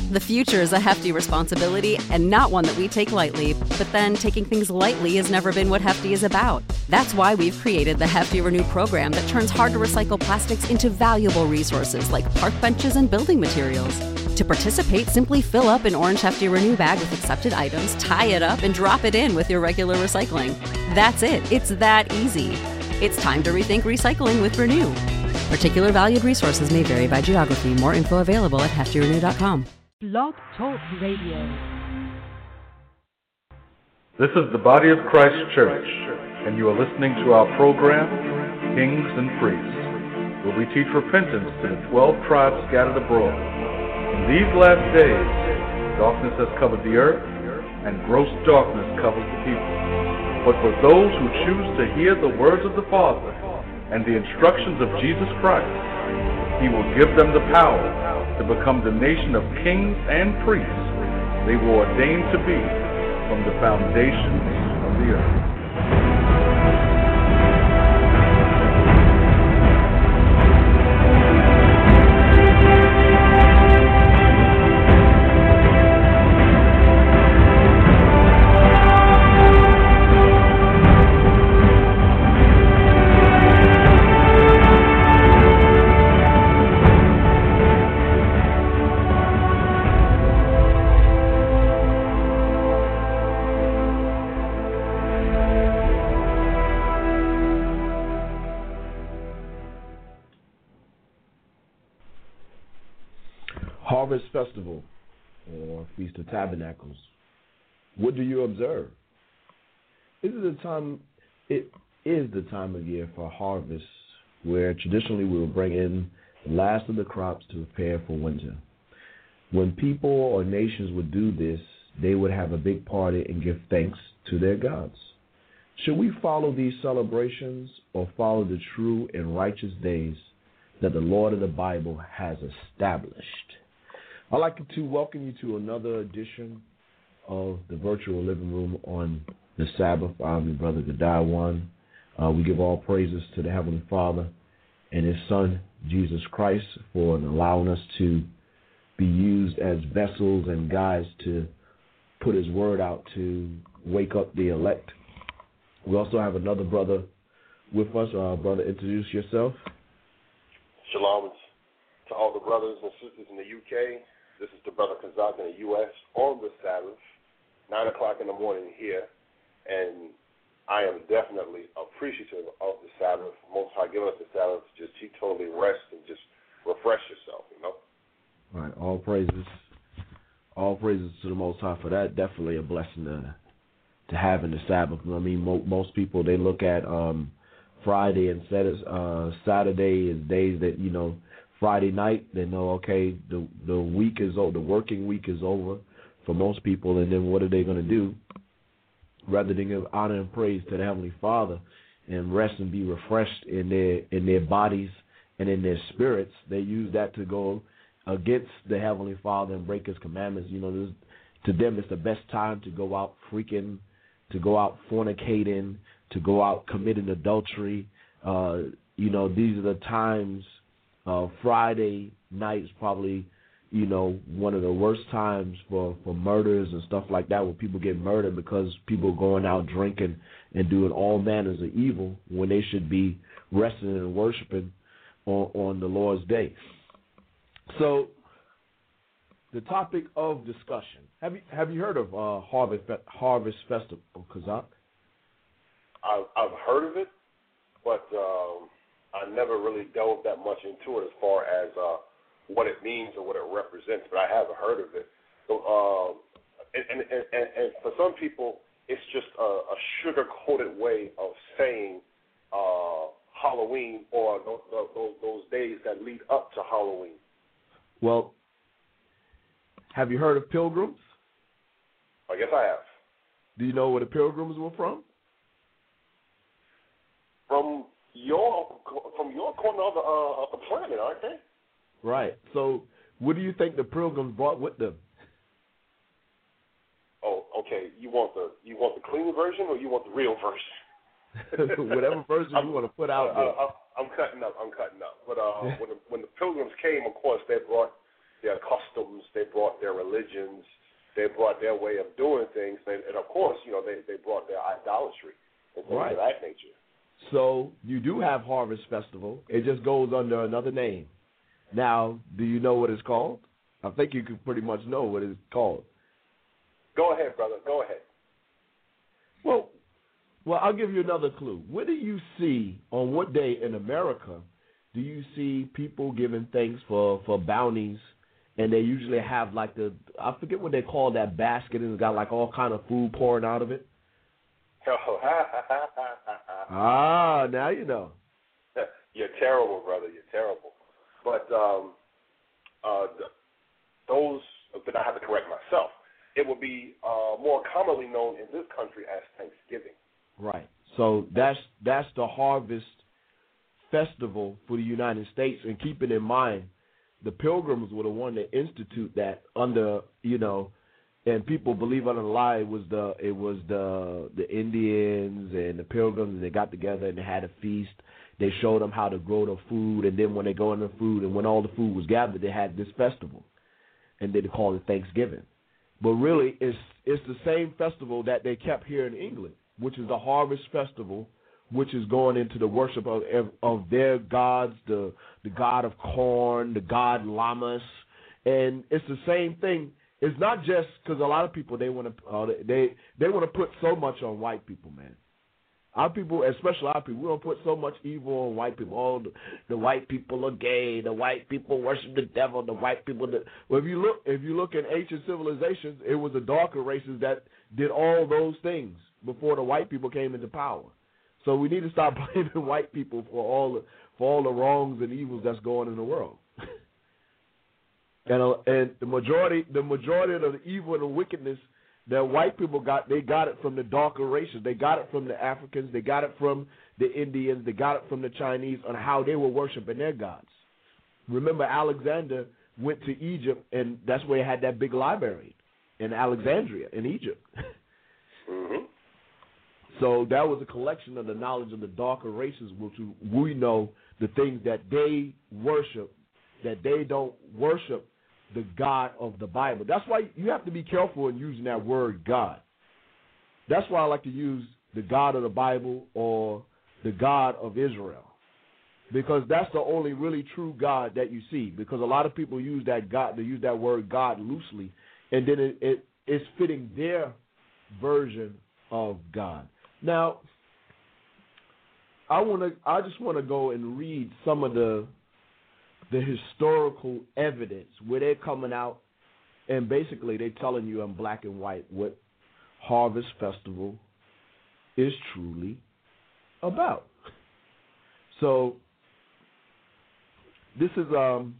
The future is a hefty responsibility and not one that we take lightly, but then taking things lightly has never been what Hefty is about. That's why we've created the Hefty Renew program that turns hard-to-recycle plastics into valuable resources like park benches and building materials. To participate, simply fill up an orange Hefty Renew bag with accepted items, tie it up, and drop it in with your regular recycling. That's it. It's that easy. It's time to rethink recycling with Renew. Particular valued resources may vary by geography. More info available at heftyrenew.com. Blog Talk Radio. This is the Body of Christ Church, and you are listening to our program, Kings and Priests, where we teach repentance to the 12 tribes scattered abroad. In these last days, darkness has covered the earth, and gross darkness covers the people. But for those who choose to hear the words of the Father and the instructions of Jesus Christ, He will give them the power to become the nation of kings and priests they were ordained to be from the foundations of the earth. Harvest Festival or Feast of Tabernacles. What do you observe? It is the time of year for harvest, where traditionally we will bring in the last of the crops to prepare for winter. When people or nations would do this, they would have a big party and give thanks to their gods. Should we follow these celebrations or follow the true and righteous days that the Lord of the Bible has established? I'd like to welcome you to another edition of the virtual living room on the Sabbath. I'm your brother Gadawan. We give all praises to the Heavenly Father and His Son, Jesus Christ, for allowing us to be used as vessels and guides to put His word out to wake up the elect. We also have another brother with us. Brother, introduce yourself. Shalom to all the brothers and sisters in the UK. This is the brother Kazak in the U.S. on the Sabbath, 9 o'clock in the morning here, and I am definitely appreciative of the Sabbath. Most High giving us the Sabbath, just totally rest and just refresh yourself, you know. All right, all praises to the Most High for that. Definitely a blessing to have in the Sabbath. I mean, most people, they look at Friday and Saturday as days that, you know, Friday night, they know, okay, the week is over, the working week is over for most people, and then what are they going to do? Rather than give honor and praise to the Heavenly Father and rest and be refreshed in their bodies and in their spirits, they use that to go against the Heavenly Father and break His commandments. You know, to them, it's the best time to go out freaking, to go out fornicating, to go out committing adultery. You know, these are the times. Friday night is probably, you know, one of the worst times for murders and stuff like that, where people get murdered because people are going out drinking and doing all manners of evil when they should be resting and worshiping on the Lord's day. So, the topic of discussion. Have you heard of Harvest Festival, Kazak? I've heard of it, but I never really delved that much into it as far as what it means or what it represents, but I have heard of it. So, and for some people, it's just a sugar-coated way of saying Halloween or those days that lead up to Halloween. Well, have you heard of pilgrims? I guess I have. Do you know where the pilgrims were from? From your corner of the planet, aren't they? Right. So, what do you think the pilgrims brought with them? Oh, okay. You want the clean version or you want the real version? Whatever version you want to put out there. I'm cutting up. But when the pilgrims came, of course, they brought their customs, they brought their religions, they brought their way of doing things, and of course, they brought their idolatry and things of that nature. So you do have Harvest Festival. It just goes under another name. Now, do you know what it's called? I think you could pretty much know what it's called. Go ahead, brother. Go ahead. Well, I'll give you another clue. What do you see on what day in America do you see people giving thanks for bounties, and they usually have like I forget what they call that basket, and it's got like all kind of food pouring out of it? Now you know. You're terrible, brother. You're terrible. But those, but I have to correct myself. It would be more commonly known in this country as Thanksgiving. Right. So that's the Harvest Festival for the United States, and keeping in mind the Pilgrims were the one that institute that under, and people believe it or not, it was the Indians and the Pilgrims, and they got together and they had a feast. They showed them how to grow the food, and then when they go in the food, and when all the food was gathered, they had this festival, and they called it Thanksgiving. But really, it's the same festival that they kept here in England, which is the Harvest Festival, which is going into the worship of their gods, the god of corn, the god Lammas, and it's the same thing. It's not just because a lot of people they want to put so much on white people, man. Our people, especially our people, we don't put so much evil on white people. Oh, the white people are gay. The white people worship the devil. The white people. Well, if you look in ancient civilizations, it was the darker races that did all those things before the white people came into power. So we need to stop blaming white people for all the wrongs and evils that's going in the world. And the majority of the evil and the wickedness that white people got, they got it from the darker races. They got it from the Africans. They got it from the Indians. They got it from the Chinese on how they were worshiping their gods. Remember, Alexander went to Egypt, and that's where he had that big library in Alexandria in Egypt. Mm-hmm. So that was a collection of the knowledge of the darker races, which we know the things that they worship, that they don't worship the God of the Bible. That's why you have to be careful in using that word God. That's why I like to use the God of the Bible or the God of Israel, because that's the only really true God that you see. Because a lot of people use that God, they use that word God loosely, and then it's fitting their version of God. Now, I just want to go and read some of the historical evidence where they're coming out, and basically they're telling you in black and white what Harvest Festival is truly about. So this is on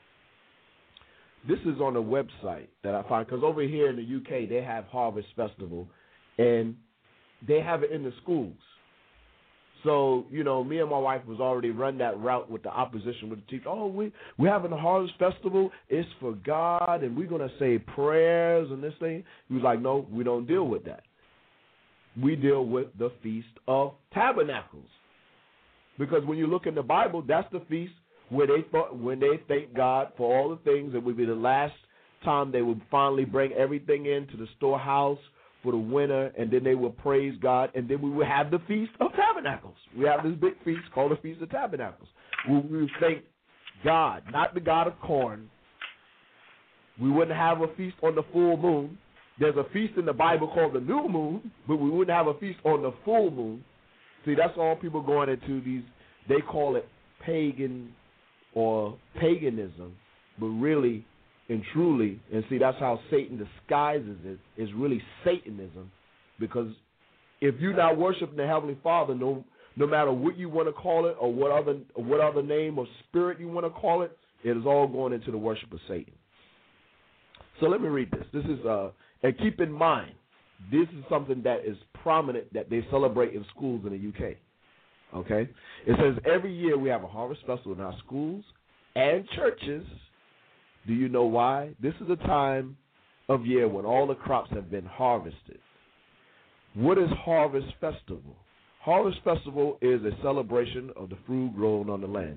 a website that I find, because over here in the UK they have Harvest Festival, and they have it in the schools. So, me and my wife was already run that route with the opposition, with the teacher. Oh, we're having a Harvest Festival. It's for God, and we're going to say prayers and this thing. He was like, no, we don't deal with that. We deal with the Feast of Tabernacles. Because when you look in the Bible, that's the feast where when they thank God for all the things. It would be the last time they would finally bring everything into the storehouse for the winter, and then they will praise God, and then we will have the Feast of Tabernacles. We have this big feast called the Feast of Tabernacles. We will thank God, not the God of corn. We wouldn't have a feast on the full moon. There's a feast in the Bible called the new moon, but we wouldn't have a feast on the full moon. See, that's all people going into these, they call it pagan or paganism, but really and truly, and see, that's how Satan disguises it, is really Satanism, because if you're not worshiping the Heavenly Father, no matter what you want to call it or what other name or spirit you want to call it, it is all going into the worship of Satan. So let me read this. This is, and keep in mind, this is something that is prominent that they celebrate in schools in the UK. Okay? It says every year we have a harvest festival in our schools and churches. Do you know why? This is a time of year when all the crops have been harvested. What is Harvest Festival? Harvest Festival is a celebration of the fruit grown on the land.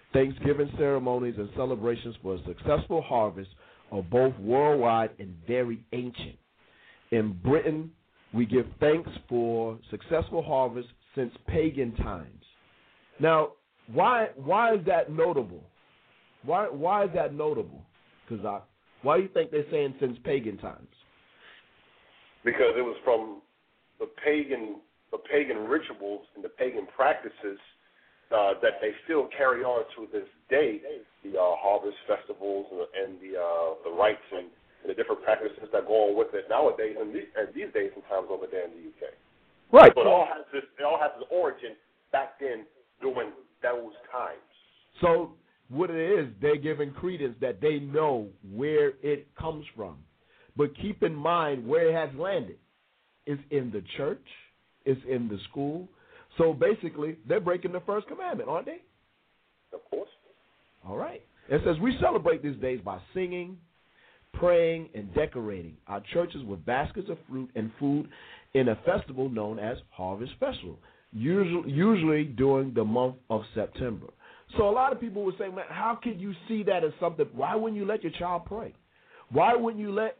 Thanksgiving ceremonies and celebrations for a successful harvest are both worldwide and very ancient. In Britain, we give thanks for successful harvest since pagan times. Now, why is that notable? Why is that notable, Kazak? Why do you think they're saying since pagan times? Because it was from the pagan rituals and the pagan practices that they still carry on to this day, the harvest festivals and the rites and the different practices that go on with it nowadays and these days and times over there in the UK. Right. So it all has its origin back then during those times. So what it is, they're giving credence that they know where it comes from. But keep in mind where it has landed. It's in the church. It's in the school. So basically, they're breaking the first commandment, aren't they? Of course. All right. It says, we celebrate these days by singing, praying, and decorating our churches with baskets of fruit and food in a festival known as Harvest Festival, usually during the month of September. So a lot of people would say, man, how could you see that as something? Why wouldn't you let your child pray? Why wouldn't you let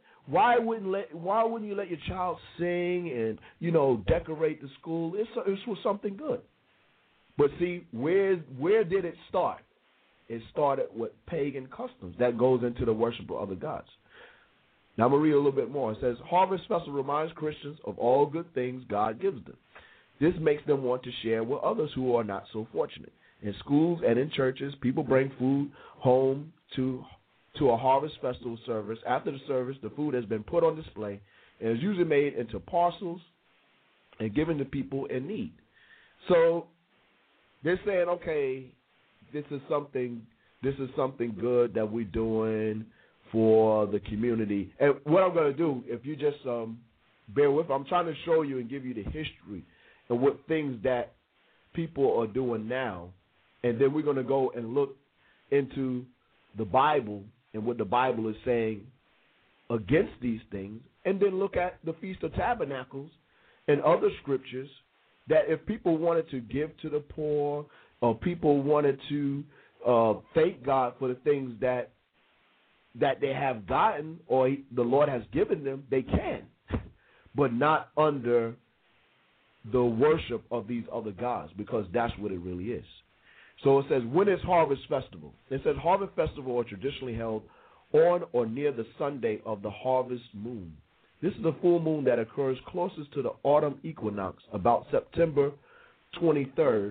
your child sing and, decorate the school? It's for something good. But see, where did it start? It started with pagan customs. That goes into the worship of other gods. Now I'm going to read a little bit more. It says, Harvest Festival reminds Christians of all good things God gives them. This makes them want to share with others who are not so fortunate. In schools and in churches, people bring food home to a harvest festival service. After the service, the food has been put on display and is usually made into parcels and given to people in need. So they're saying, okay, this is something good that we're doing for the community. And what I'm going to do, if you just bear with, I'm trying to show you and give you the history and what things that people are doing now. And then we're going to go and look into the Bible and what the Bible is saying against these things, and then look at the Feast of Tabernacles and other scriptures that if people wanted to give to the poor or people wanted to thank God for the things that they have gotten or the Lord has given them, they can, but not under the worship of these other gods, because that's what it really is. So it says, when is Harvest Festival? It says Harvest Festival are traditionally held on or near the Sunday of the harvest moon. This is the full moon that occurs closest to the autumn equinox, about September 23rd.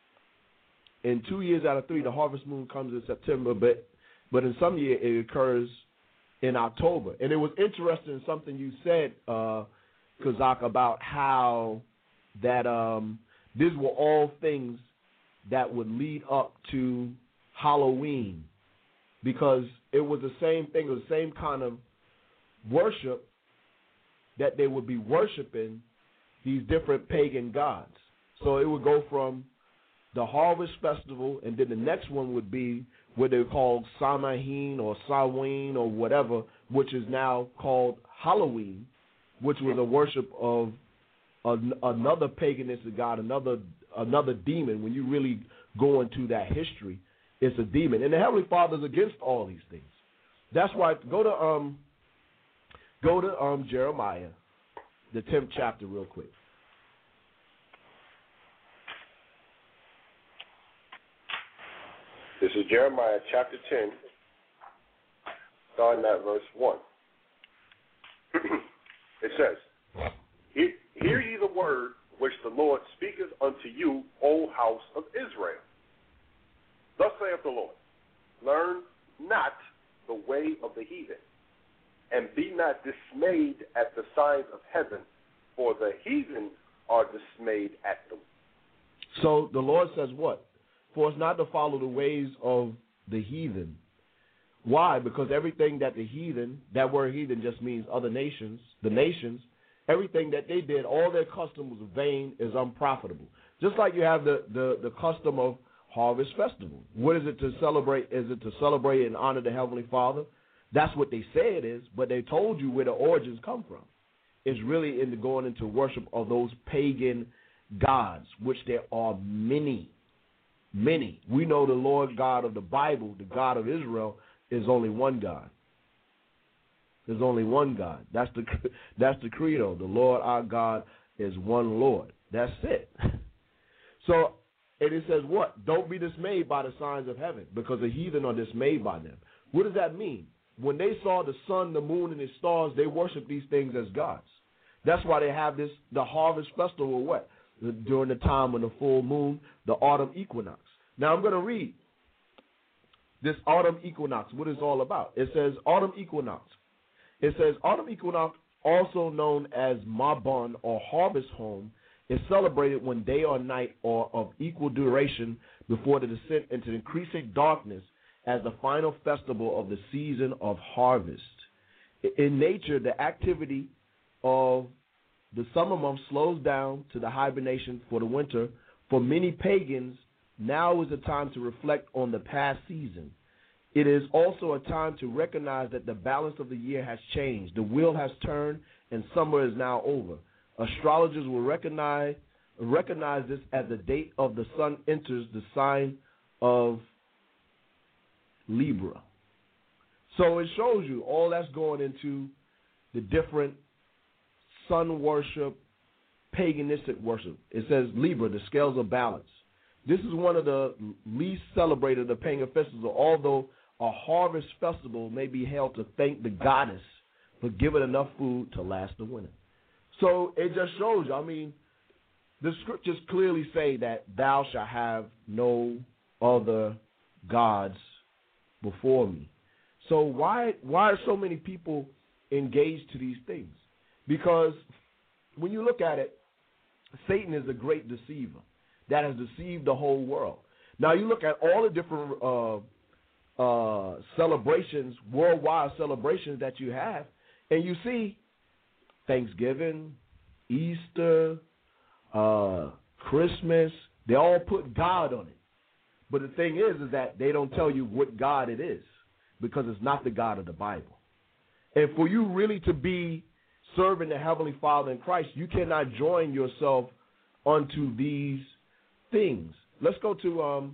In 2 years out of 3, the harvest moon comes in September, but in some years it occurs in October. And it was interesting something you said, Kazak, about how that these were all things that would lead up to Halloween, because it was the same thing, it was the same kind of worship that they would be worshiping these different pagan gods. So it would go from the Harvest Festival, and then the next one would be what they call Samhain or Samhain or whatever, which is now called Halloween, which was a worship of another paganistic god, another demon. When you really go into that history, it's a demon. And the Heavenly Father is against all these things. That's why go to Jeremiah, the 10th chapter, real quick. This is Jeremiah chapter 10, starting at verse 1. It says, Hear ye the word which the Lord speaketh unto you, O house of Israel. Thus saith the Lord, learn not the way of the heathen, and be not dismayed at the signs of heaven, for the heathen are dismayed at them. So the Lord says what? For us not to follow the ways of the heathen. Why? Because everything that the heathen, that word heathen just means other nations, the nations, everything that they did, all their custom was vain, is unprofitable. Just like you have the custom of Harvest Festival. What is it to celebrate? Is it to celebrate and honor the Heavenly Father? That's what they say it is, but they told you where the origins come from. It's really going into worship of those pagan gods, which there are many. many. We know the Lord God of the Bible, the God of Israel, is only one God. There's only one God. That's the credo. The Lord our God is one Lord. That's it. So, and it says what? Don't be dismayed by the signs of heaven, because the heathen are dismayed by them. What does that mean? When they saw the sun, the moon, and the stars, they worshiped these things as gods. That's why they have the harvest festival, what? During the time of the full moon, the autumn equinox. Now I'm going to read this autumn equinox, what it's all about. It says autumn equinox. It says autumn equinox, also known as Mabon or harvest home, is celebrated when day or night are of equal duration before the descent into increasing darkness as the final festival of the season of harvest. In nature, the activity of the summer months slows down to the hibernation for the winter. For many pagans, now is a time to reflect on the past season. It is also a time to recognize that the balance of the year has changed. The wheel has turned, and summer is now over. Astrologers will recognize this as the date of the sun enters the sign of Libra. So it shows you all that's going into the different sun worship, paganistic worship. It says Libra, the scales of balance. This is one of the least celebrated of pagan festivals, although a harvest festival may be held to thank the goddess for giving enough food to last the winter. So it just shows you, I mean, the scriptures clearly say that thou shalt have no other gods before me. So why are so many people engaged to these things? Because when you look at it, Satan is a great deceiver that has deceived the whole world. Now you look at all the different celebrations, worldwide celebrations that you have, and you see Thanksgiving, Easter, Christmas, they all put God on it. But the thing is that they don't tell you what God it is, because it's not the God of the Bible. And for you really to be serving the Heavenly Father in Christ, you cannot join yourself unto these things. Let's go to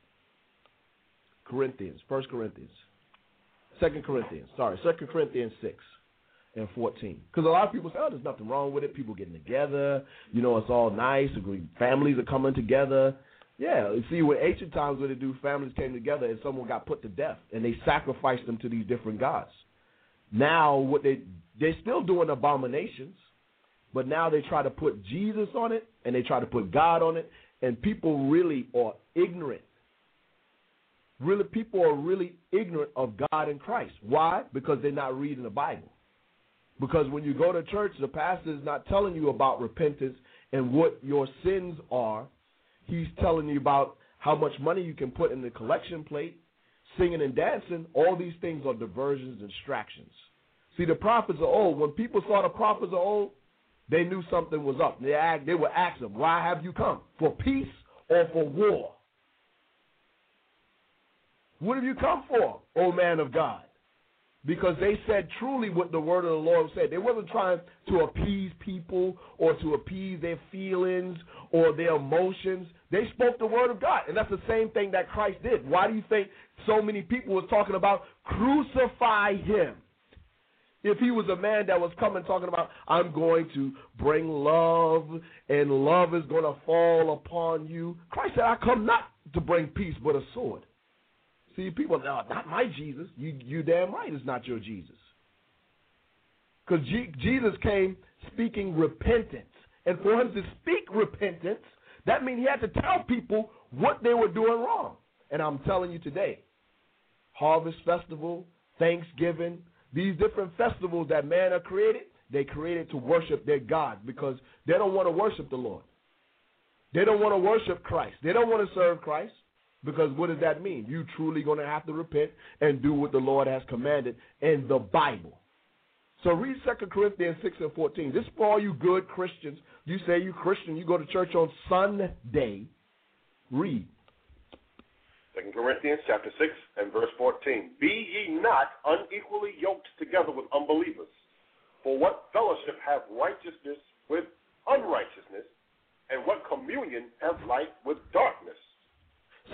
Corinthians, 1 Corinthians, 2 Corinthians 6 and 14. Because a lot of people say, oh, there's nothing wrong with it. People getting together. You know, it's all nice. Families are coming together. Yeah, you see, with ancient times, what they do, families came together and someone got put to death, and they sacrificed them to these different gods. Now, what they're still doing abominations, but now they try to put Jesus on it, and they try to put God on it, and people really are ignorant. Really, people are really ignorant of God and Christ. Why? Because they're not reading the Bible. Because when you go to church, the pastor is not telling you about repentance and what your sins are. He's telling you about how much money you can put in the collection plate, singing and dancing. All these things are diversions and distractions. See, the prophets are old. When people saw the prophets are old, they knew something was up. They would ask them, why have you come? For peace or for war? What have you come for, O man of God? Because they said truly what the word of the Lord said. They wasn't trying to appease people or to appease their feelings or their emotions. They spoke the word of God, and that's the same thing that Christ did. Why do you think so many people was talking about crucify him? If he was a man that was coming talking about, I'm going to bring love, and love is going to fall upon you. Christ said, I come not to bring peace, but a sword. See, people, no, not my Jesus. You damn right it's not your Jesus. Because Jesus came speaking repentance. And for him to speak repentance, that means he had to tell people what they were doing wrong. And I'm telling you today, Harvest Festival, Thanksgiving, these different festivals that man have created, they created to worship their God because they don't want to worship the Lord. They don't want to worship Christ. They don't want to serve Christ. Because what does that mean? You truly going to have to repent and do what the Lord has commanded in the Bible. So read 2 Corinthians 6 and 14. This is for all you good Christians. You say you Christian, you go to church on Sunday. Read. 2 Corinthians chapter 6 and verse 14. Be ye not unequally yoked together with unbelievers. For what fellowship have righteousness with unrighteousness? And what communion have light with darkness?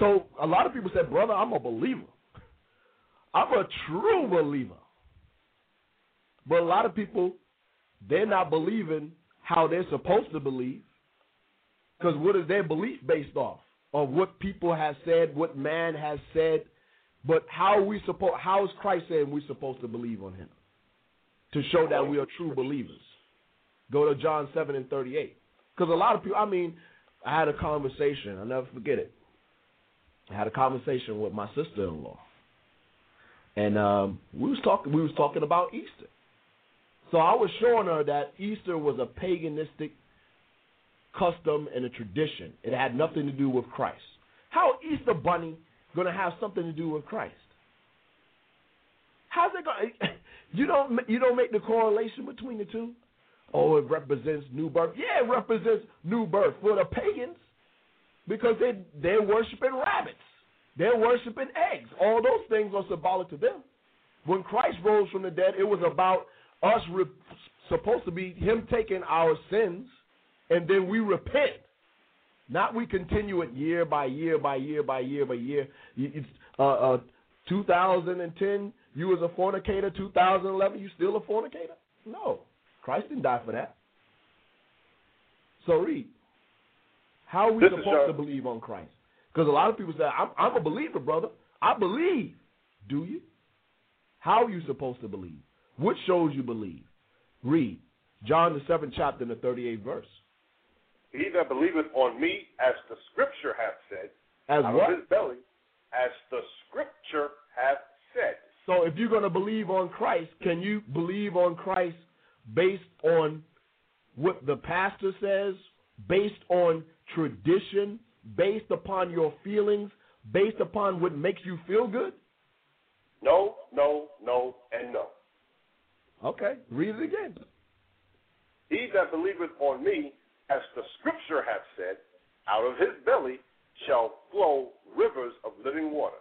So a lot of people say, brother, I'm a believer. I'm a true believer. But a lot of people, they're not believing how they're supposed to believe. Because what is their belief based off? Of what people have said, what man has said. But how is Christ saying we're supposed to believe on him? To show that we are true believers. Go to John 7:38. Because a lot of people, I had a conversation. I'll never forget it. I had a conversation with my sister-in-law. And we was talking about Easter. So I was showing her that Easter was a paganistic custom and a tradition. It had nothing to do with Christ. How Easter bunny going to have something to do with Christ? How's it going? You don't make the correlation between the two? Oh, it represents new birth. Yeah, it represents new birth for the pagans because they're worshiping rabbits. They're worshiping eggs. All those things are symbolic to them. When Christ rose from the dead, it was about us supposed to be him taking our sins, and then we repent. Not we continue it year by year by year by year by year. 2010, you was a fornicator. 2011, you still a fornicator? No. Christ didn't die for that. So read. How are we supposed to believe on Christ? Because a lot of people say, I'm a believer, brother. I believe. Do you? How are you supposed to believe? What shows you believe? Read. John the 7th chapter and the 38th verse. He that believeth on me, as the scripture hath said, as out what? of his belly, as the scripture hath said. So if you're going to believe on Christ, can you believe on Christ based on what the pastor says, based on tradition, based upon your feelings, based upon what makes you feel good? No, no, no, and no. Okay, read it again. He that believeth on me, as the scripture hath said, out of his belly shall flow rivers of living water.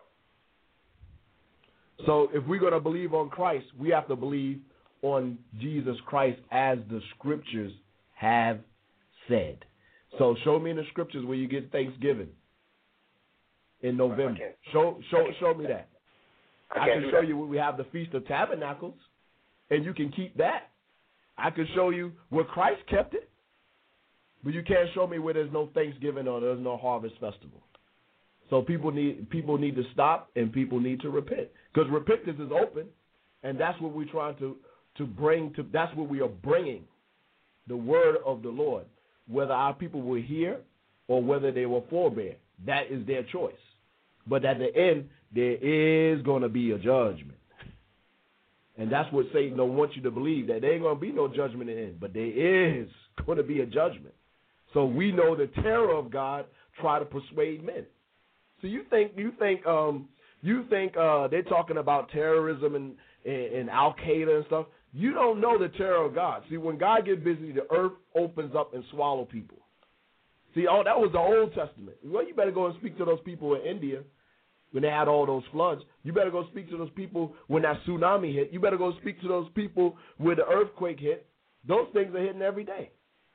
So if we're going to believe on Christ, we have to believe on Jesus Christ as the scriptures have said. So show me in the scriptures where you get Thanksgiving in November. Show me that. I can show you where we have the Feast of Tabernacles, and you can keep that. I can show you where Christ kept it, but you can't show me where there's no Thanksgiving or there's no harvest festival. So people need to stop and people need to repent, because repentance is open, and that's what we're trying to bring to. That's what we are bringing, the word of the Lord. Whether our people were here or whether they were forbear, that is their choice. But at the end, there is going to be a judgment. And that's what Satan don't want you to believe, that there ain't going to be no judgment in the end. But there is going to be a judgment. So we know the terror of God try to persuade men. So you think they're talking about terrorism and Al-Qaeda and stuff. You don't know the terror of God. See, when God gets busy, the earth opens up and swallow people. See, that was the Old Testament. Well, you better go and speak to those people in India when they had all those floods. You better go speak to those people when that tsunami hit. You better go speak to those people where the earthquake hit. Those things are hitting every day.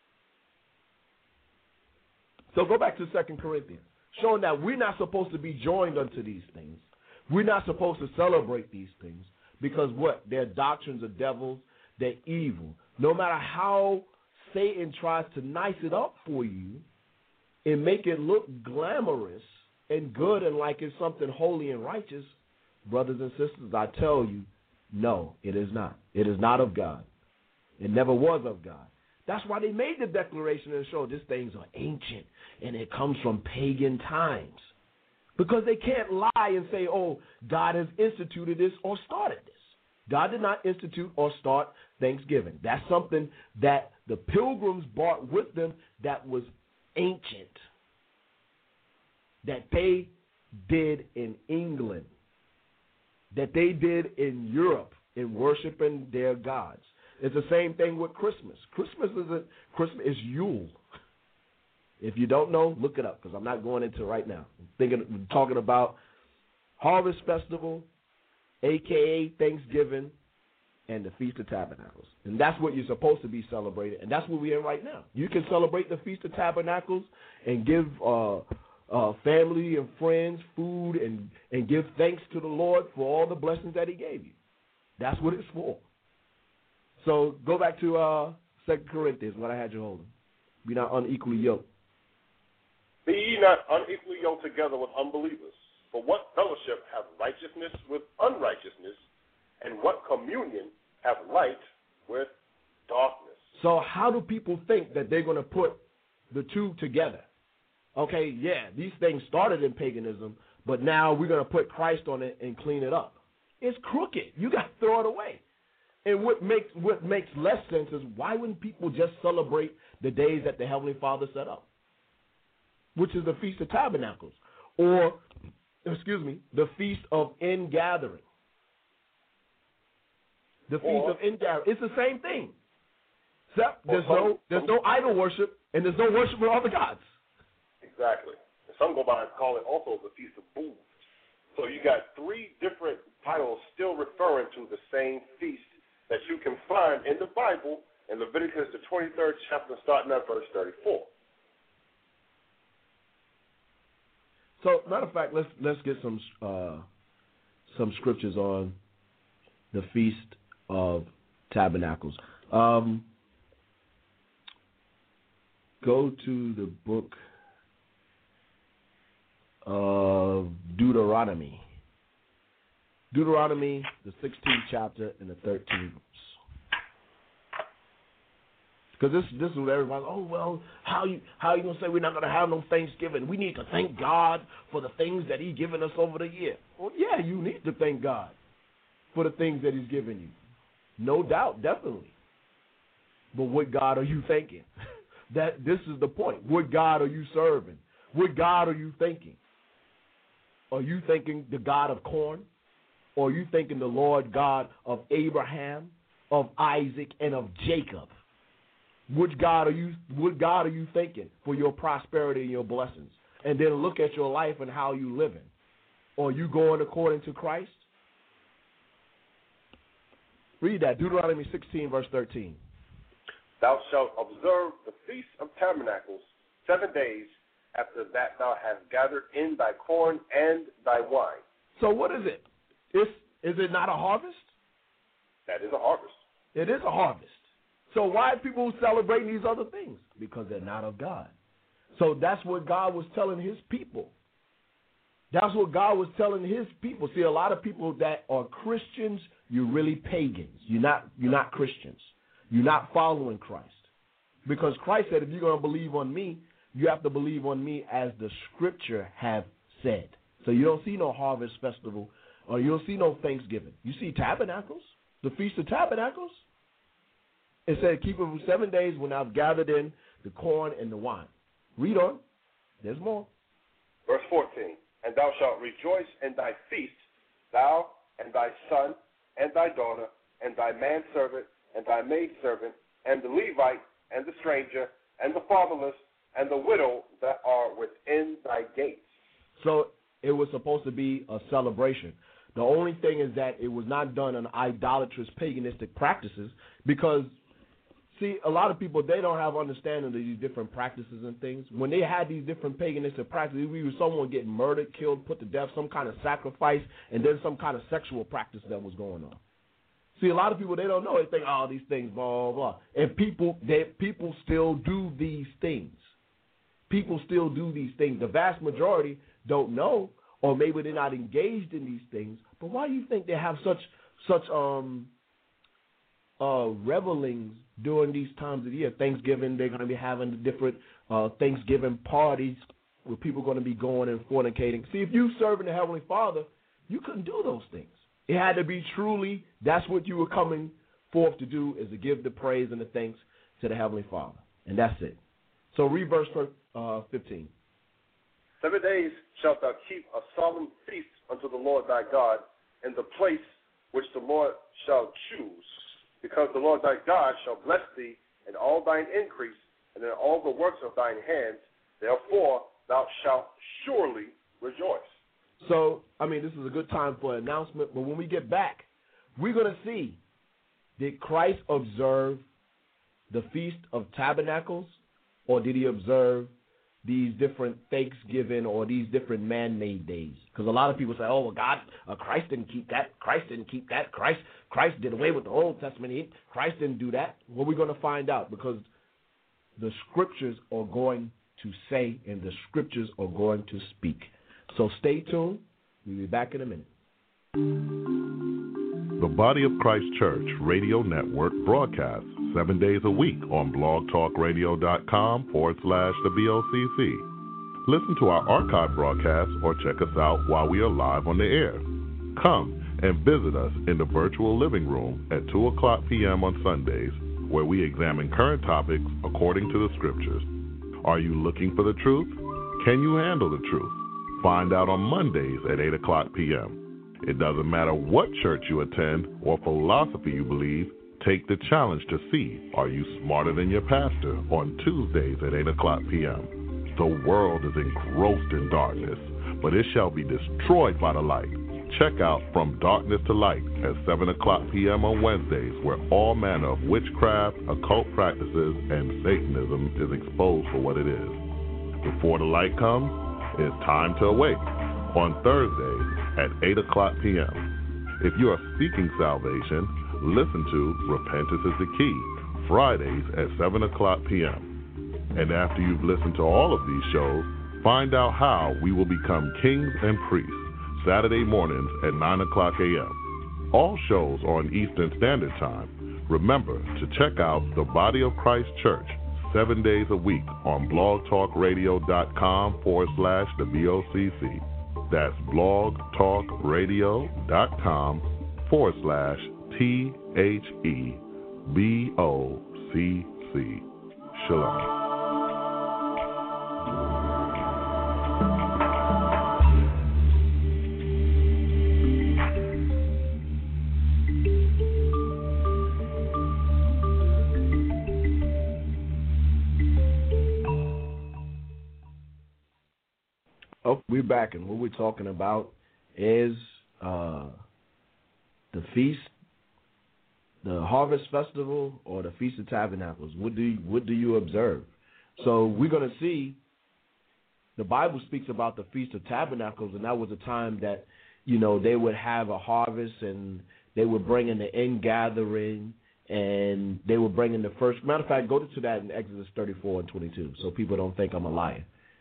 So go back to 2 Corinthians, showing that we're not supposed to be joined unto these things. We're not supposed to celebrate these things. Because what? Their doctrines are devils. They're evil. No matter how Satan tries to nice it up for you and make it look glamorous and good and like it's something holy and righteous, brothers and sisters, I tell you, no, it is not. It is not of God. It never was of God. That's why they made the declaration and showed these things are ancient and it comes from pagan times. Because they can't lie and say, oh, God has instituted this or started this. God did not institute or start Thanksgiving. That's something that the pilgrims brought with them that was ancient, that they did in England, that they did in Europe in worshiping their gods. It's the same thing with Christmas. Christmas is Yule. If you don't know, look it up, because I'm not going into it right now. I'm talking about Harvest Festival, a.k.a. Thanksgiving, and the Feast of Tabernacles. And that's what you're supposed to be celebrating, and that's what we're in right now. You can celebrate the Feast of Tabernacles and give family and friends, food, and give thanks to the Lord for all the blessings that he gave you. That's what it's for. So go back to 2 Corinthians, what I had you holding. Be not unequally yoked. Be ye not unequally yoked together with unbelievers. For what fellowship hath righteousness with unrighteousness, and what communion hath light with darkness? So how do people think that they're going to put the two together? Okay, yeah, these things started in paganism, but now we're going to put Christ on it and clean it up. It's crooked. You got to throw it away. And what makes less sense is why wouldn't people just celebrate the days that the Heavenly Father set up, which is the Feast of Tabernacles, or, the Feast of Ingathering. The Feast of Ingathering. It's the same thing. Except there's no idol worship, and there's no worship of other gods. Exactly. Some go by and call it also the Feast of Booths. So you got three different titles still referring to the same feast that you can find in the Bible in Leviticus, the 23rd chapter, starting at verse 34. So, matter of fact, let's get some scriptures on the Feast of Tabernacles. Go to the book of Deuteronomy. Deuteronomy, the 16th chapter and the 13th verse. Because this is what everybody's, how you going to say we're not going to have no Thanksgiving? We need to thank God for the things that he's given us over the year. Well, yeah, you need to thank God for the things that he's given you. No doubt, definitely. But what God are you thanking? This is the point. What God are you serving? What God are you thanking? Are you thanking the God of corn? Or are you thanking the Lord God of Abraham, of Isaac, and of Jacob? Which God are you thanking for your prosperity and your blessings? And then look at your life and how you living. Are you going according to Christ? Read that, Deuteronomy 16, verse 13. Thou shalt observe the Feast of Tabernacles 7 days after that thou hast gathered in thy corn and thy wine. So what is it? Is it not a harvest? That is a harvest. It is a harvest. So why are people celebrating these other things? Because they're not of God. So that's what God was telling his people. That's what God was telling his people. See, a lot of people that are Christians, you're really pagans. You're not Christians. You're not following Christ. Because Christ said, if you're going to believe on me, you have to believe on me as the scripture have said. So you don't see no harvest festival, or you don't see no Thanksgiving. You see tabernacles, the Feast of Tabernacles. It said, keep it for 7 days when I've gathered in the corn and the wine. Read on. There's more. Verse 14, and thou shalt rejoice in thy feast, thou and thy son and thy daughter and thy manservant and thy maidservant and the Levite and the stranger and the fatherless and the widow that are within thy gates. So it was supposed to be a celebration. The only thing is that it was not done on idolatrous, paganistic practices because, see, a lot of people, they don't have understanding of these different practices and things. When they had these different paganistic practices, we were someone getting murdered, killed, put to death, some kind of sacrifice, and then some kind of sexual practice that was going on. See, a lot of people, they don't know. They think, oh, these things, blah, blah, blah. And people still do these things. People still do these things. The vast majority don't know, or maybe they're not engaged in these things. But why do you think they have such revelings during these times of the year? Thanksgiving, they're going to be having the different Thanksgiving parties where people are going to be going and fornicating. See, if you serving the Heavenly Father, you couldn't do those things. It had to be truly, that's what you were coming forth to do, is to give the praise and the thanks to the Heavenly Father. And that's it. So read verse 15. 7 days shalt thou keep a solemn feast unto the Lord thy God in the place which the Lord shall choose, because the Lord thy God shall bless thee in all thine increase and in all the works of thine hands. Therefore thou shalt surely rejoice. So, this is a good time for an announcement, but when we get back, we're going to see, did Christ observe the Feast of Tabernacles, or did he observe these different Thanksgiving or these different man-made days. Because a lot of people say, oh, well, God, Christ didn't keep that. Christ didn't keep that. Christ did away with the Old Testament. Christ didn't do that. Well, we're going to find out because the scriptures are going to say and the scriptures are going to speak. So stay tuned. We'll be back in a minute. The Body of Christ Church Radio Network broadcasts 7 days a week on blogtalkradio.com/the-BOCC. Listen to our archive broadcasts or check us out while we are live on the air. Come and visit us in the virtual living room at 2 o'clock p.m. on Sundays, where we examine current topics according to the scriptures. Are you looking for the truth? Can you handle the truth? Find out on Mondays at 8 o'clock p.m. It doesn't matter what church you attend or philosophy you believe, take the challenge to see, are you smarter than your pastor, on Tuesdays at 8 o'clock p.m. The world is engrossed in darkness, but it shall be destroyed by the light. Check out From Darkness to Light at 7 o'clock p.m. on Wednesdays, where all manner of witchcraft, occult practices, and Satanism is exposed for what it is. Before the light comes, it's time to awake on Thursdays at 8 o'clock p.m. If you are seeking salvation, listen to Repentance is the Key, Fridays at 7 o'clock p.m. And after you've listened to all of these shows, find out how we will become kings and priests, Saturday mornings at 9 o'clock a.m. All shows are on Eastern Standard Time. Remember to check out the Body of Christ Church 7 days a week on blogtalkradio.com/the-BOCC. That's blogtalkradio.com/THEBOCC. Shalom. Oh, we're back, and what we're talking about is the feast, the Harvest Festival, or the Feast of Tabernacles. What do you observe? So we're going to see the Bible speaks about the Feast of Tabernacles, and that was a time that, you know, they would have a harvest, and they would bring in the ingathering, and they would bring in the first. Matter of fact, go to that in Exodus 34 and 22, so people don't think I'm a liar.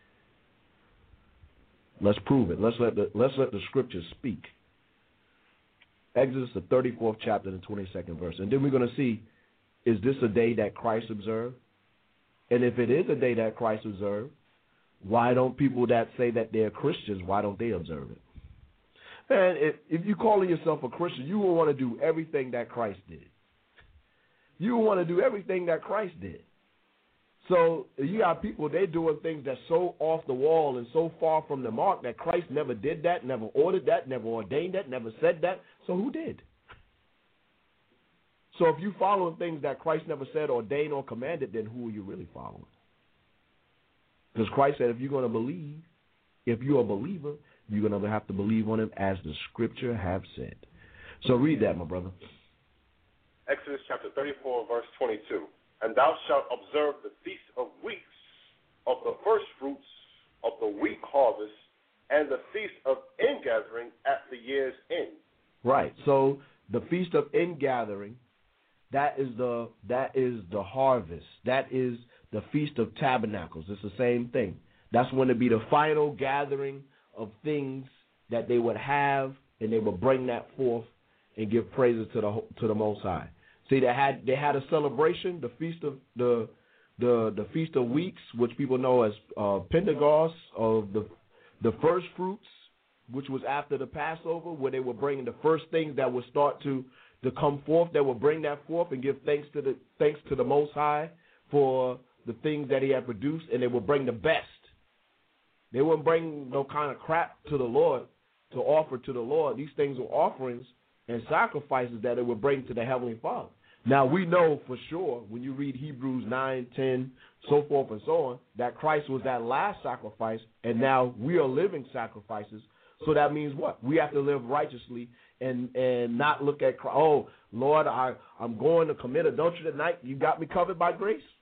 Let's prove it. Let's let the scriptures speak. Exodus, the 34th chapter, the 22nd verse. And then we're going to see, is this a day that Christ observed? And if it is a day that Christ observed, why don't people that say that they're Christians, why don't they observe it? Man, if you're calling yourself a Christian, you will want to do everything that Christ did. You will want to do everything that Christ did. So you got people, they're doing things that's so off the wall and so far from the mark that Christ never did that, never ordered that, never ordained that, never said that. So who did? So if you're following things that Christ never said, ordained, or commanded, then who are you really following? Because Christ said if you're going to believe, if you're a believer, you're going to have to believe on him as the scripture have said. So read that, my brother. Exodus chapter 34, verse 22. And thou shalt observe the feast of weeks, of the first fruits of the wheat harvest, and the feast of ingathering at the year's end. Right. So the feast of ingathering, that is the harvest. That is the Feast of Tabernacles. It's the same thing. That's when it be the final gathering of things that they would have, and they would bring that forth and give praises to the Most High. See, they had a celebration, the feast of the Feast of Weeks, which people know as Pentecost, of the first fruits, which was after the Passover, where they were bringing the first things that would start to come forth. They would bring that forth and give thanks to the Most High for the things that He had produced, and they would bring the best. They wouldn't bring no kind of crap to the Lord to offer to the Lord. These things were offerings and sacrifices that it would bring to the Heavenly Father. Now, we know for sure, when you read Hebrews 9, 10, so forth and so on, that Christ was that last sacrifice, and now we are living sacrifices. So that means what? We have to live righteously and not look at, oh, Lord, I'm going to commit adultery tonight. You got me covered by grace.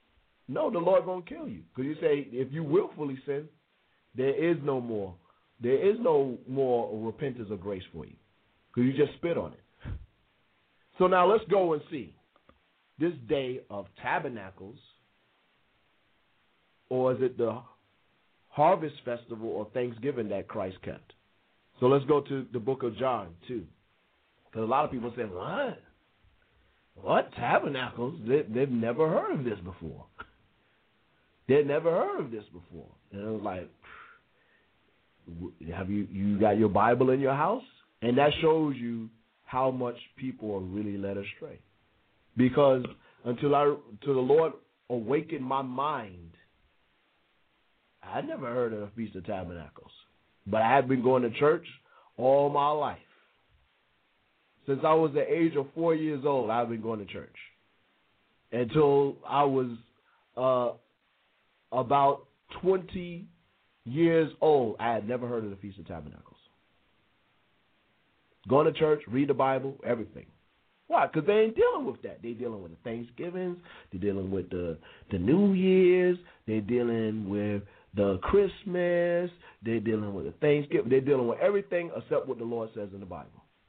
No, the Lord going to kill you. Because you say, if you willfully sin, there is no more repentance or grace for you. Because you just spit on it. So now let's go and see this Day of Tabernacles, or is it the Harvest Festival or Thanksgiving that Christ kept? So let's go to the book of John, too. Because a lot of people say, what? What? Tabernacles? They've never heard of this before. They've never heard of this before. And it was like, have you got your Bible in your house? And that shows you how much people are really led astray. Because until the Lord awakened my mind, I never heard of the Feast of Tabernacles. But I have been going to church all my life. Since I was the age of 4 years old, I've been going to church. Until I was about 20 years old, I had never heard of the Feast of Tabernacles. Going to church, read the Bible, everything. Why? Because they ain't dealing with that. They're dealing with the Thanksgivings. They're dealing with the New Year's. They're dealing with the Christmas. They're dealing with the Thanksgiving. They're dealing with everything except what the Lord says in the Bible.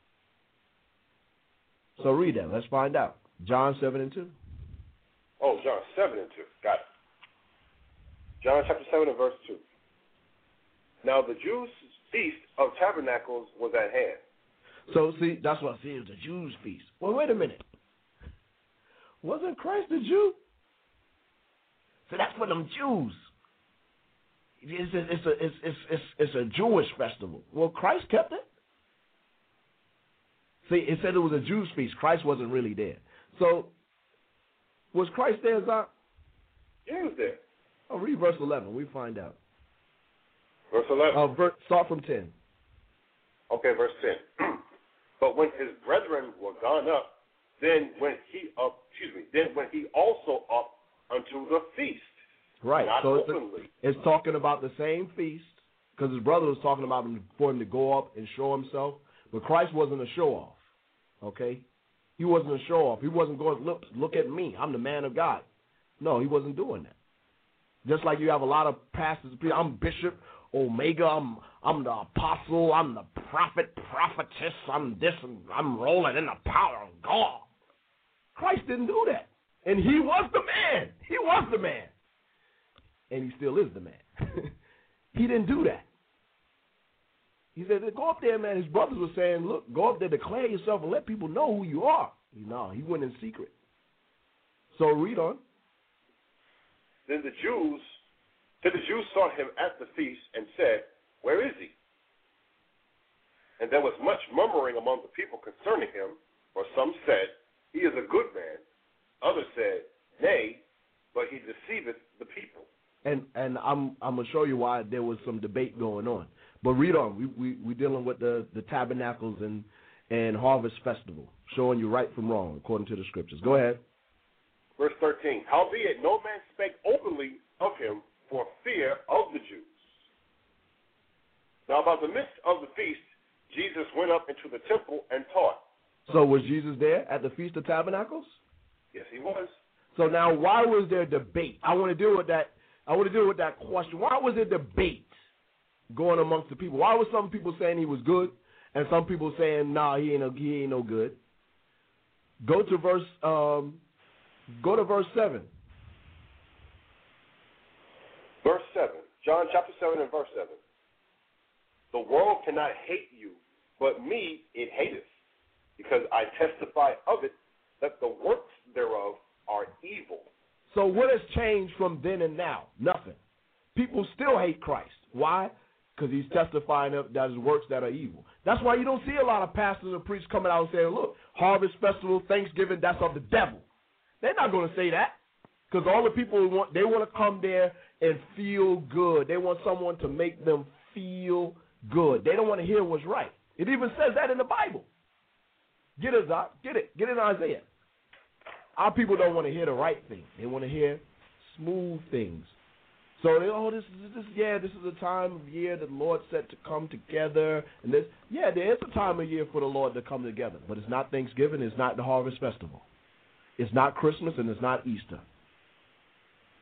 So read that. Let's find out. John 7:2. Oh, John 7:2. Got it. John chapter 7 and verse 2. Now the Jews' feast of tabernacles was at hand. So, see, that's what I see is the Jews' feast. Well, wait a minute. Wasn't Christ a Jew? So that's for them Jews. It's a Jewish festival. Well, Christ kept it. See, it said it was a Jews' feast. Christ wasn't really there. So, was Christ there, Zach? Yeah, he was there. Oh, read verse 11. We find out. Verse 11. Start from 10. Okay, verse 10. But when his brethren were gone up, then went he also up unto the feast. Right. Not so openly. It's talking about the same feast, because his brother was talking about for him to go up and show himself. But Christ wasn't a show-off. Okay? He wasn't a show-off. He wasn't going, look at me. I'm the man of God. No, he wasn't doing that. Just like you have a lot of pastors, I'm Bishop Omega, I'm the apostle, I'm the prophet, prophetess, I'm this, and I'm rolling in the power of God. Christ didn't do that. And he was the man. He was the man. And he still is the man. He didn't do that. He said, go up there, man. His brothers were saying, look, go up there, declare yourself, and let people know who you are. No, he went in secret. So read on. Then the Jews sought him at the feast and said, where is he? And there was much murmuring among the people concerning him, for some said, he is a good man. Others said, nay, but he deceiveth the people. And I'm going to show you why there was some debate going on. But read on. We're dealing with the tabernacles and harvest festival, showing you right from wrong according to the scriptures. Go ahead. Verse 13. Howbeit no man spake openly of him for fear of the Jews. Now about the midst of the feast, Jesus went up into the temple and taught. So was Jesus there at the Feast of Tabernacles? Yes, he was. So now why was there debate? I want to deal with that. I want to deal with that question. Why was there debate going amongst the people? Why was some people saying he was good and some people saying, nah, he ain't no good? Go to verse 7. Verse 7. John chapter 7 and verse 7. The world cannot hate you, but me it hateth, because I testify of it that the works thereof are evil. So what has changed from then and now? Nothing. People still hate Christ. Why? Because he's testifying of that his works that are evil. That's why you don't see a lot of pastors and priests coming out and saying, look, Harvest Festival, Thanksgiving, that's of the devil. They're not going to say that, because all the people want to come there and feel good. They want someone to make them feel good. They don't want to hear what's right. It even says that in the Bible. Get it, Doc. Get it. Get it in Isaiah. Our people don't want to hear the right thing. They want to hear smooth things. So this is a time of year that the Lord set to come together. And there is a time of year for the Lord to come together, but it's not Thanksgiving, it's not the Harvest Festival, it's not Christmas, and it's not Easter.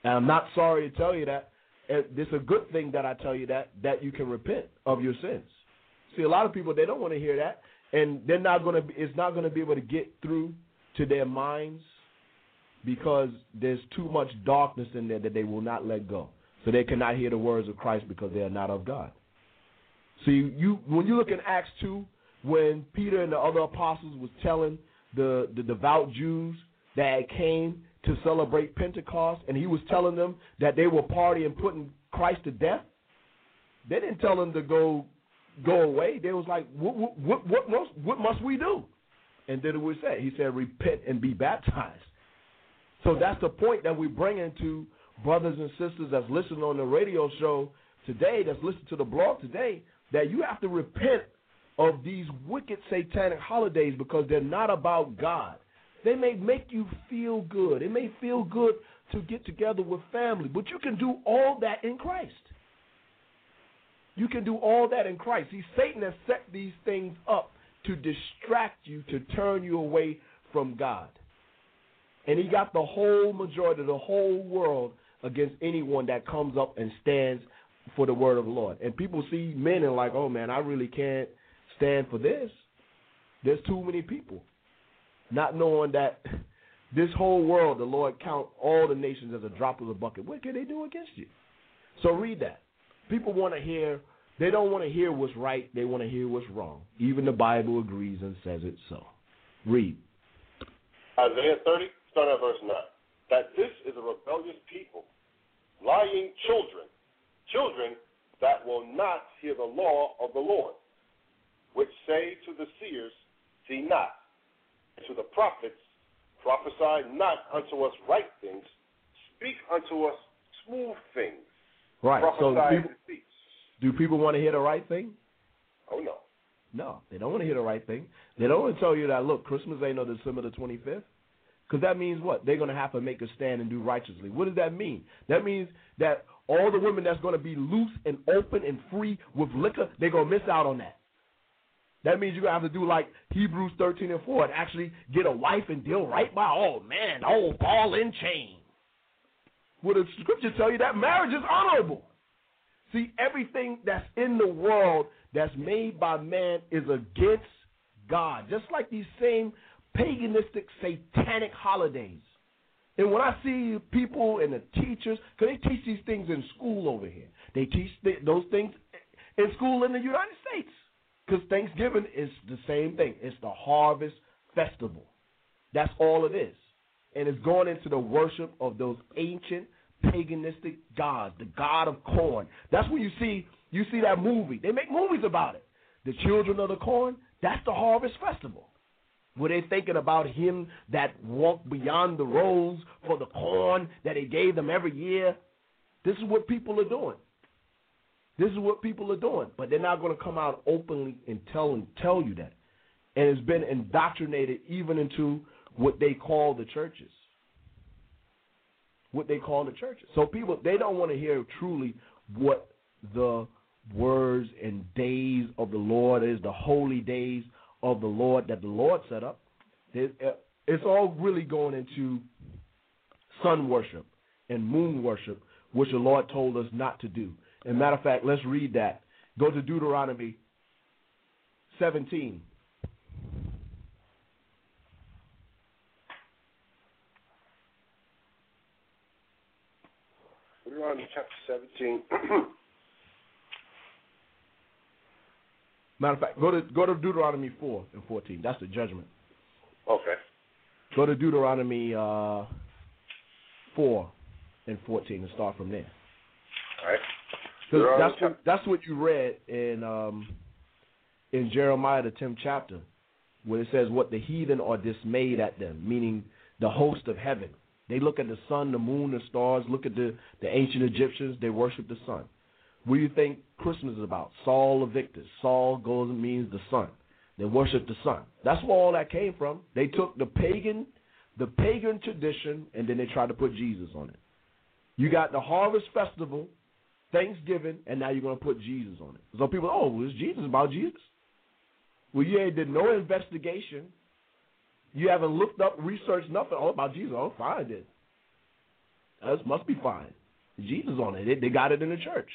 And I'm not sorry to tell you that. It's a good thing that I tell you that you can repent of your sins. See, a lot of people, they don't want to hear that, and they're not going to. It's not going to be able to get through to their minds because there's too much darkness in there that they will not let go. So they cannot hear the words of Christ because they are not of God. See, when you look in Acts 2, when Peter and the other apostles was telling the devout Jews that came to celebrate Pentecost, and he was telling them that they were partying, putting Christ to death, they didn't tell them to go away. They was like, what must we do? And then it was said, he said, repent and be baptized. So that's the point that we bring into brothers and sisters that's listening on the radio show today, that's listening to the blog today, that you have to repent of these wicked satanic holidays because they're not about God. They may make you feel good. It may feel good to get together with family, but you can do all that in Christ. You can do all that in Christ. See, Satan has set these things up to distract you, to turn you away from God. And he got the whole majority of the whole world against anyone that comes up and stands for the word of the Lord. And people see men and like, oh, man, I really can't stand for this. There's too many people. Not knowing that this whole world, the Lord count all the nations as a drop of the bucket. What can they do against you? So read that. People want to hear, they don't want to hear what's right. They want to hear what's wrong. Even the Bible agrees and says it so. Read. Isaiah 30, starting at verse 9. That this is a rebellious people, lying children that will not hear the law of the Lord, which say to the seers, see not, and to the prophets, prophesy not unto us right things, speak unto us smooth things. Right. Prophesy So do people want to hear the right thing? Oh, no. No, they don't want to hear the right thing. They don't want to tell you that, look, Christmas ain't no December the 25th. Because that means what? They're going to have to make a stand and do righteously. What does that mean? That means that all the women that's going to be loose and open and free with liquor, they're going to miss out on that. That means you're going to have to do like Hebrews 13 and 4 and actually get a wife and deal right by, oh, man, oh, ball and chain. Well, the scriptures tell you that marriage is honorable. See, everything that's in the world that's made by man is against God, just like these same paganistic, satanic holidays. And when I see people and the teachers, because they teach these things in school over here. They teach those things in school in the United States. Because Thanksgiving is the same thing. It's the harvest festival. That's all it is. And it's going into the worship of those ancient paganistic gods, the god of corn. That's when you see that movie. They make movies about it. The children of the corn, that's the harvest festival. Were they thinking about him that walked beyond the rows for the corn that he gave them every year? This is what people are doing. This is what people are doing. But they're not going to come out openly and tell you that. And it's been indoctrinated even into what they call the churches. What they call the churches. So people, they don't want to hear truly what the words and days of the Lord is, the holy days of the Lord that the Lord set up. It's all really going into sun worship and moon worship, which the Lord told us not to do. As a matter of fact, let's read that. Go to Deuteronomy 17. Deuteronomy chapter 17. Matter of fact, go to Deuteronomy 4 and 14. That's the judgment. Okay. Go to Deuteronomy 4 and 14 and start from there. All right. That's what you read in Jeremiah the 10th chapter, where it says what the heathen are dismayed at them, meaning the host of heaven. They look at the sun, the moon, the stars. Look at the ancient Egyptians. They worship the sun. What do you think Christmas is about? Sol the victor. Sol goes and means the sun. They worship the sun. That's where all that came from. They took the pagan tradition, and then they tried to put Jesus on it. You got the harvest festival, Thanksgiving, and now you're going to put Jesus on it. So people, is Jesus about Jesus? Well, you ain't did no investigation. You haven't looked up, researched nothing. About Jesus. Oh, fine, I did. This must be fine. Jesus on it. They got it in the church.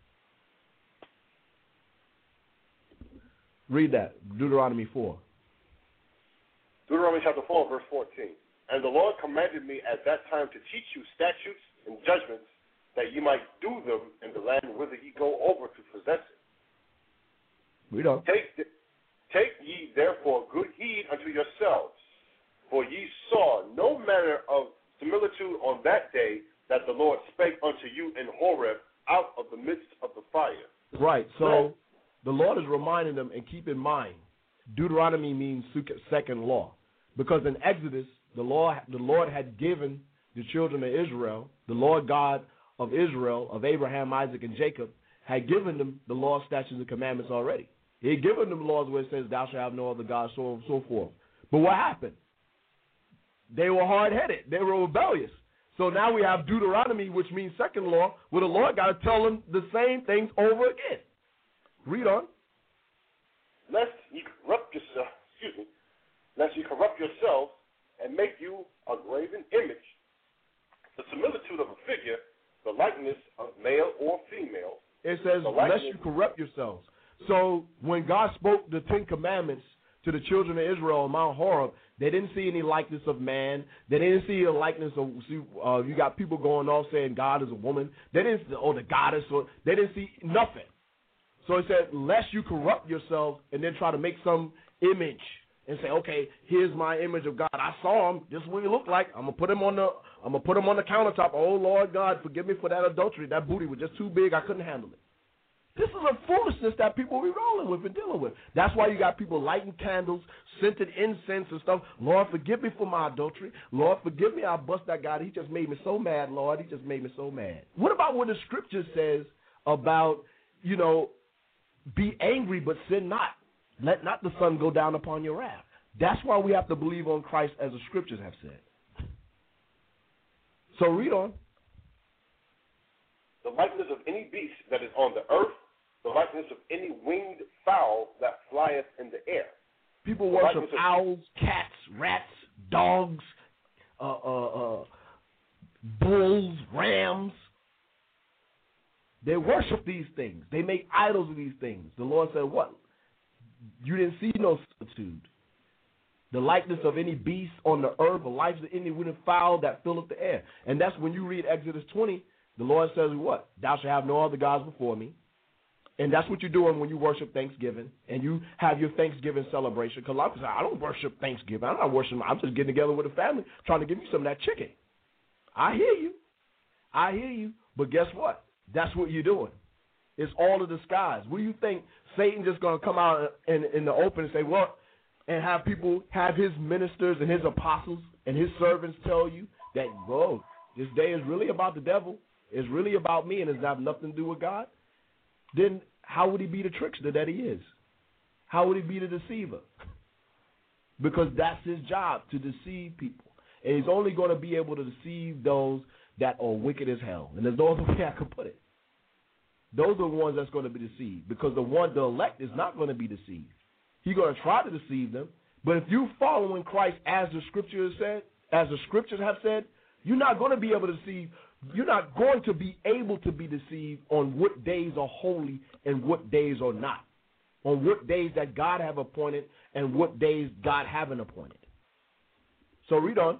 Read that. Deuteronomy 4. Deuteronomy chapter 4, verse 14. And the Lord commanded me at that time to teach you statutes and judgments, that ye might do them in the land whither ye go over to possess it. Read on. Take ye therefore good heed unto yourselves, for ye saw no manner of similitude on that day that the Lord spake unto you in Horeb out of the midst of the fire. Right. So the Lord is reminding them, and keep in mind, Deuteronomy means second law, because in Exodus the Lord had given the children of Israel, the Lord God of Israel, of Abraham, Isaac, and Jacob, had given them the law, statutes, and commandments already. He had given them laws where it says, thou shalt have no other gods, so on and so forth. But what happened? They were hard-headed. They were rebellious. So now we have Deuteronomy, which means second law, where the Lord got to tell them the same things over again. Read on. Lest ye corrupt yourselves and make you a graven image, the similitude of a figure, the likeness of male or female. It says, lest you corrupt yourselves. So when God spoke the 10 Commandments to the children of Israel on Mount Horeb, they didn't see any likeness of man. They didn't see a likeness of, you got people going off saying God is a woman. They didn't see, the goddess. Or, they didn't see nothing. So he said, lest you corrupt yourselves and then try to make some image and say, okay, here's my image of God. I saw him. This is what he looked like. I'm gonna put him on the countertop. Oh Lord God, forgive me for that adultery. That booty was just too big. I couldn't handle it. This is a foolishness that people be rolling with and dealing with. That's why you got people lighting candles, scented incense and stuff. Lord, forgive me for my adultery. Lord, forgive me. I bust that guy. He just made me so mad, Lord. He just made me so mad. What about what the scripture says about, be angry but sin not. Let not the sun go down upon your wrath. That's why we have to believe on Christ as the scriptures have said. So read on. The likeness of any beast that is on the earth, the likeness of any winged fowl that flieth in the air. People worship owls, cats, rats, dogs, bulls, rams. They worship these things. They make idols of these things. The Lord said, what? You didn't see no similitude. The likeness of any beast on the earth, the likeness of any winged fowl that filleth the air. And that's when you read Exodus 20, the Lord says what? Thou shalt have no other gods before me. And that's what you're doing when you worship Thanksgiving and you have your Thanksgiving celebration. Because a lot of people say, I don't worship Thanksgiving. I'm not worshiping. I'm just getting together with the family trying to give you some of that chicken. I hear you. But guess what? That's what you're doing. It's all a disguise. What do you think Satan just going to come out in the open and say, what? And have people, have his ministers and his apostles and his servants tell you that, whoa, this day is really about the devil. It's really about me and it's got nothing to do with God. Then how would he be the trickster that he is? How would he be the deceiver? Because that's his job, to deceive people. And he's only going to be able to deceive those that are wicked as hell. And there's no other way I could put it. Those are the ones that's going to be deceived. Because the elect is not going to be deceived. He's going to try to deceive them. But if you following Christ as the scriptures said, as the scriptures have said, you're not going to be able to deceive. You're not going to be able to be deceived on what days are holy and what days are not. On what days that God have appointed and what days God haven't appointed. So read on.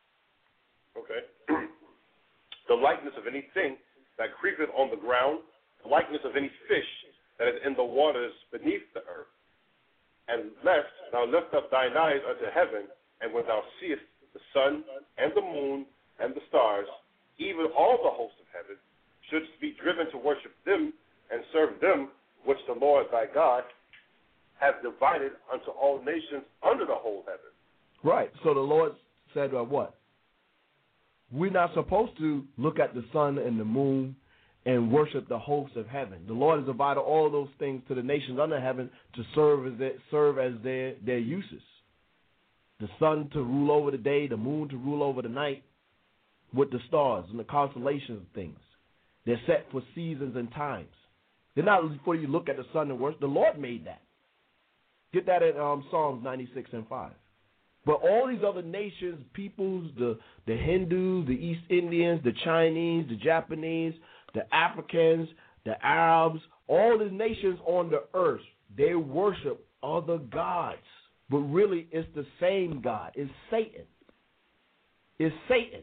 Okay. The likeness of anything that creepeth on the ground, the likeness of any fish that is in the waters beneath the earth. And lest thou lift up thine eyes unto heaven, and when thou seest the sun and the moon and the stars, even all the hosts of heaven, shouldst be driven to worship them and serve them, which the Lord thy God hath divided unto all nations under the whole heaven. Right. So the Lord said what? We're not supposed to look at the sun and the moon and worship the hosts of heaven. The Lord has divided all those things to the nations under heaven to serve as their uses. The sun to rule over the day, the moon to rule over the night, with the stars and the constellations of things. They're set for seasons and times. They're not for you to look at the sun and worship. The Lord made that. Get that in Psalms 96 and 5. But all these other nations, peoples, the Hindus, the East Indians, the Chinese, the Japanese, the Africans, the Arabs, all the nations on the earth, they worship other gods. But really, it's the same God. It's Satan. It's Satan.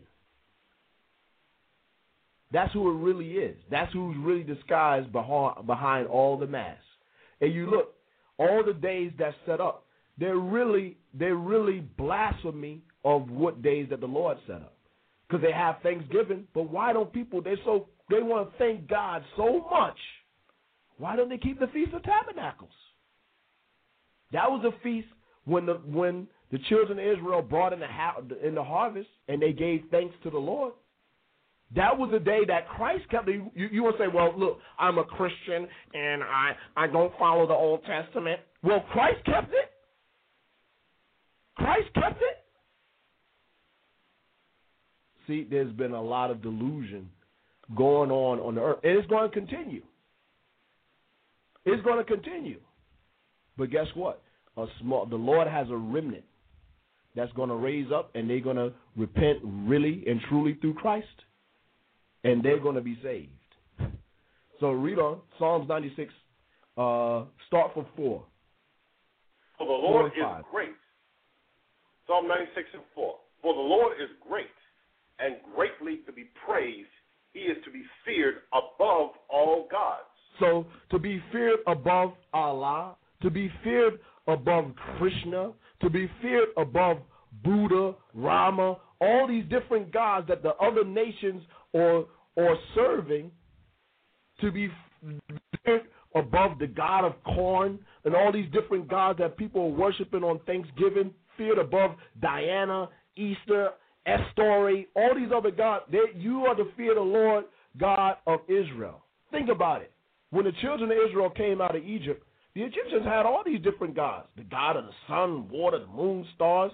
That's who it really is. That's who's really disguised behind all the masks. And you look, all the days that's set up, they're really blasphemy of what days that the Lord set up. Because they have Thanksgiving, but why don't people, they want to thank God so much, why don't they keep the Feast of Tabernacles? That was a feast when the children of Israel brought in the harvest and they gave thanks to the Lord. That was the day that Christ kept it. You will say, well, look, I'm a Christian and I don't follow the Old Testament. Well, Christ kept it. Christ kept it. See, there's been a lot of delusion going on the earth, and it's going to continue. It's going to continue. But guess what? The Lord has a remnant that's going to raise up, and they're going to repent really and truly through Christ, and they're going to be saved. So read on. Psalms 96, start from 4. For the Lord is great. Psalm 96 and 4. For the Lord is great and greatly to be praised. He is to be feared above all gods. So to be feared above Allah, to be feared above Krishna, to be feared above Buddha, Rama, all these different gods that the other nations are serving, to be feared above the god of corn and all these different gods that people are worshiping on Thanksgiving, feared above Diana, Easter, Estori, all these other gods. You are to fear the Lord God of Israel. Think about it. When the children of Israel came out of Egypt, the Egyptians had all these different gods. The god of the sun, water, the moon, stars.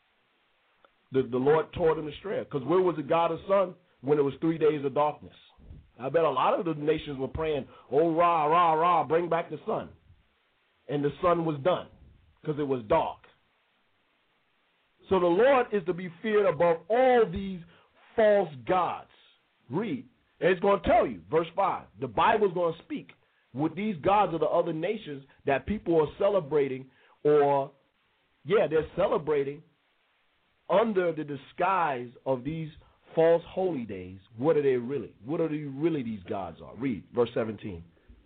The Lord taught them to stray. Because where was the god of the sun when it was 3 days of darkness? I bet a lot of the nations were praying, oh, Ra, Ra, Ra, bring back the sun. And the sun was done because it was dark. So the Lord is to be feared above all these false gods. Read. And it's going to tell you, verse 5, the Bible is going to speak with these gods of the other nations that people are celebrating, or, they're celebrating under the disguise of these false holy days. What are they really? What are really these gods are? Read, verse 17.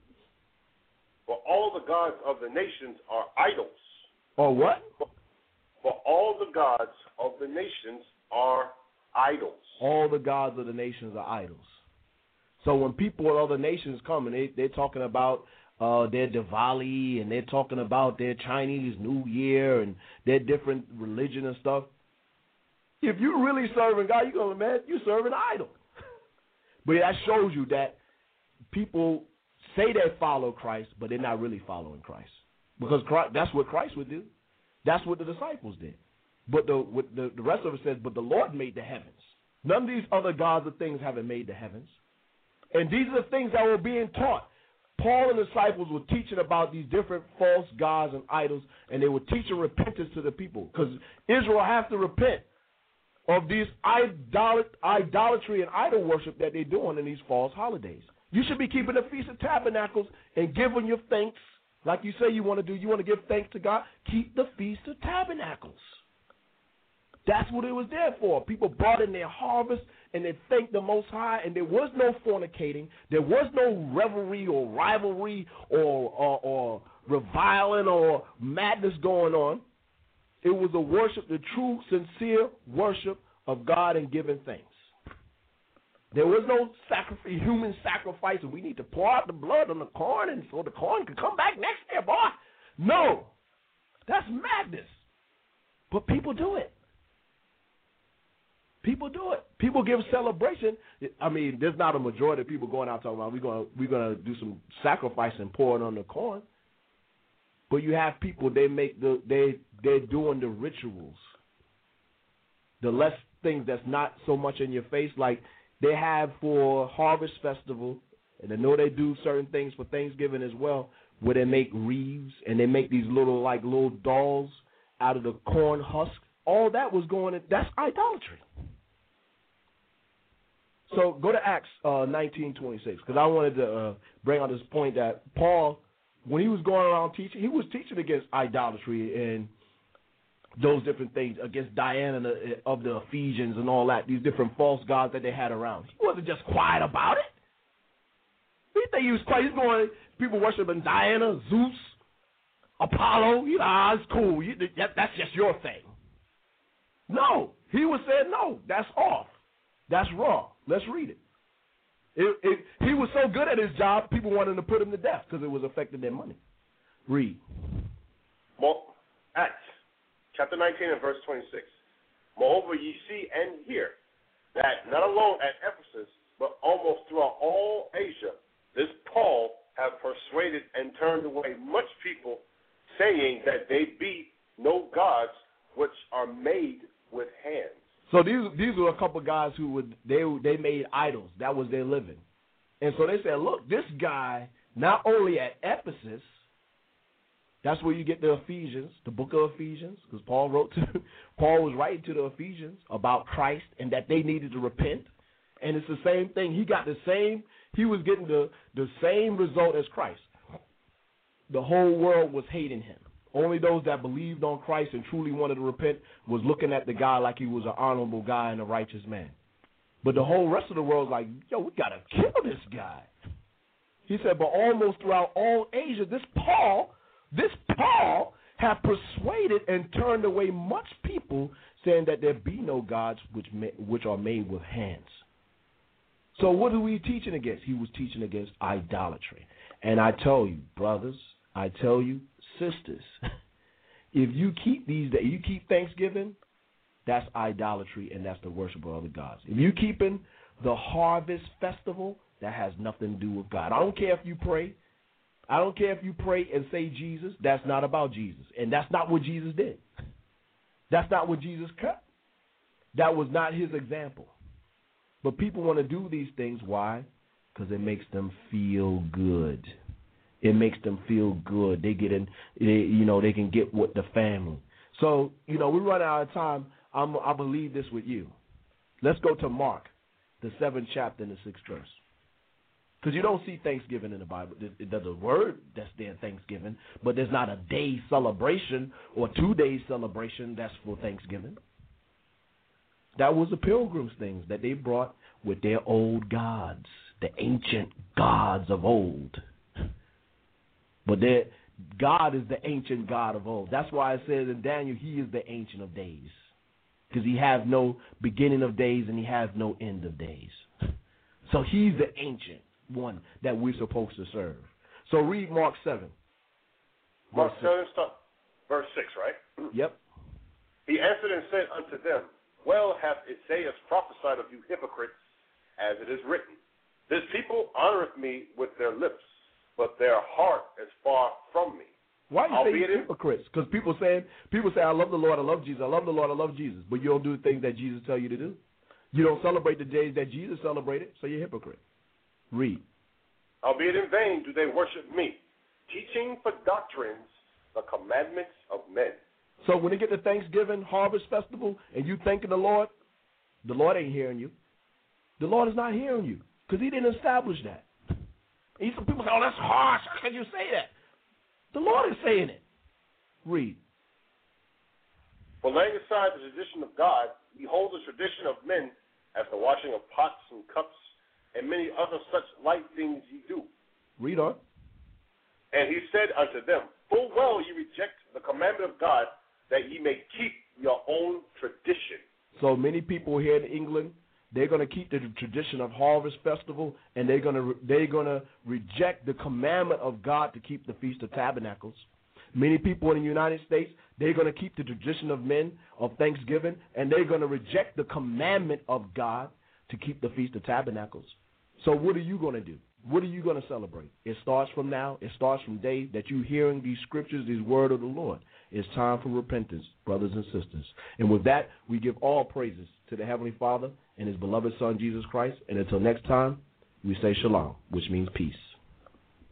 For all the gods of the nations are idols. Or what? For all the gods of the nations are idols. All the gods of the nations are idols. So when people of other nations come and they're talking about their Diwali and they're talking about their Chinese New Year and their different religion and stuff, if you're really serving God, you're going, man, you serve an idol. But that shows you that people say they follow Christ, but they're not really following Christ. Because that's what Christ would do. That's what the disciples did. But the rest of it says, but the Lord made the heavens. None of these other gods or things haven't made the heavens. And these are the things that were being taught. Paul and the disciples were teaching about these different false gods and idols, and they were teaching repentance to the people. Because Israel has to repent of these idolatry and idol worship that they're doing in these false holidays. You should be keeping the Feast of Tabernacles and giving your thanks. Like you say you want to do, you want to give thanks to God. Keep the Feast of Tabernacles. That's what it was there for. People brought in their harvest and they thanked the Most High, and there was no fornicating. There was no revelry or rivalry or reviling or madness going on. It was a worship, the true, sincere worship of God and giving thanks. There was no human sacrifice, and we need to pour out the blood on the corn and so the corn can come back next year, boy. No. That's madness. But people do it. People do it. People give celebration. I mean, there's not a majority of people going out talking about we're gonna do some sacrifice and pour it on the corn. But you have people, they're doing the rituals. The less things that's not so much in your face, like they have for Harvest Festival, and I know they do certain things for Thanksgiving as well, where they make wreaths and they make these little dolls out of the corn husk. all that was going in. That's idolatry. So go to Acts 19:26, because I wanted to bring out this point that Paul, when he was going around teaching, he was teaching against idolatry and those different things, against Diana of the Ephesians and all that, these different false gods that they had around. He wasn't just quiet about it. You think he was quiet? He's going, people worshiping Diana, Zeus, Apollo. It's cool. That's just your thing. No, he was saying, no, that's off. That's wrong. Let's read it. He was so good at his job, people wanted to put him to death because it was affecting their money. Read. Well, Acts chapter 19 and verse 26. Moreover, ye see and hear that not alone at Ephesus, but almost throughout all Asia, this Paul have persuaded and turned away much people, saying that they be no gods which are made with hands. So these were a couple of guys who they made idols. That was their living. And so they said, look, this guy, not only at Ephesus, that's where you get the Ephesians, the book of Ephesians, because Paul was writing to the Ephesians about Christ and that they needed to repent. And it's the same thing. He was getting the same result as Christ. The whole world was hating him. Only those that believed on Christ and truly wanted to repent was looking at the guy like he was an honorable guy and a righteous man. But the whole rest of the world was like, yo, we got to kill this guy. He said, but almost throughout all Asia, this Paul have persuaded and turned away much people, saying that there be no gods which are made with hands. So what are we teaching against? He was teaching against idolatry. And I tell you, brothers, I tell you, sisters, if you keep you keep Thanksgiving, that's idolatry and that's the worship of other gods. If you keeping the harvest festival, that has nothing to do with God. I don't care if you pray. I don't care if you pray and say Jesus. That's not about Jesus. And that's not what Jesus did. That's not what Jesus cut. That was not his example. But people want to do these things. Why? Because it makes them feel good. It makes them feel good. They get in, they can get with the family. So, we run out of time. I'm going to leave this with you. Let's go to Mark, the 7th chapter and the 6th verse. Because you don't see Thanksgiving in the Bible. There's a word that's there, Thanksgiving, but there's not a day celebration or 2 days celebration that's for Thanksgiving. That was the pilgrims' things that they brought with their old gods, the ancient gods of old. But God is the ancient God of old. That's why it says in Daniel, he is the ancient of days. Because he has no beginning of days and he has no end of days. So he's the ancient one that we're supposed to serve. So read Mark 7. Mark 7, verse 6, right? Yep. He answered and said unto them, well hath Isaiah prophesied of you hypocrites, as it is written, this people honoreth me with their lips, but their heart is far from me. Why do you say hypocrites? Because people say, I love the Lord, I love Jesus, I love the Lord, I love Jesus, but you don't do the things that Jesus tell you to do. You don't celebrate the days that Jesus celebrated, so you're a hypocrite. Read. Albeit in vain do they worship me, teaching for doctrines the commandments of men. So when they get to Thanksgiving, Harvest Festival, and you thanking the Lord ain't hearing you. The Lord is not hearing you because he didn't establish that. Some people say, oh, that's harsh. How can you say that? The Lord is saying it. Read. For laying aside the tradition of God, behold the tradition of men as the washing of pots and cups and many other such light things ye do. Read on. And he said unto them, full well ye reject the commandment of God, that ye may keep your own tradition. So many people here in England, they're going to keep the tradition of Harvest Festival, and they're going to reject the commandment of God to keep the Feast of Tabernacles. Many people in the United States, they're going to keep the tradition of men of Thanksgiving, and they're going to reject the commandment of God to keep the Feast of Tabernacles. So what are you going to do? What are you going to celebrate? It starts from now. It starts from the day that you're hearing these scriptures, these word of the Lord. It's time for repentance, brothers and sisters. And with that, we give all praises to the Heavenly Father and his beloved Son, Jesus Christ. And until next time, we say shalom, which means peace.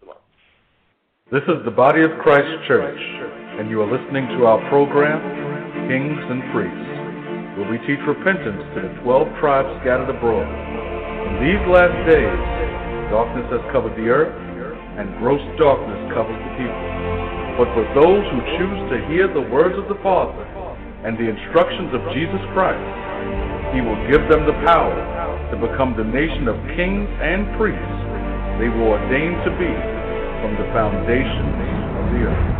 This is the Body of Christ Church, and you are listening to our program, kings and priests, where we teach repentance to the 12 tribes scattered abroad. In these last days, darkness has covered the earth, and gross darkness covers the people. But for those who choose to hear the words of the Father and the instructions of Jesus Christ, He will give them the power to become the nation of kings and priests they were ordained to be from the foundations of the earth.